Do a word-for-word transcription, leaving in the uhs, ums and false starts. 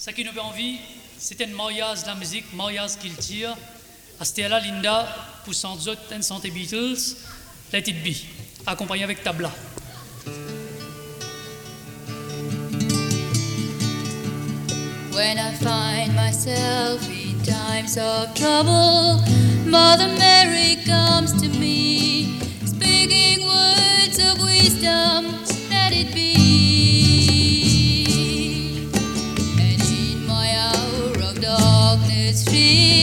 Ça qui nous fait envie, c'était une mariage de la musique, mariage qu'il tire. C'était là Linda, pour son autres, and son Beatles, Let It Be, accompagné avec tabla. When I find myself in times of trouble, Mother Mary comes to me, speaking words of wisdom, let it be. And in my hour of darkness, she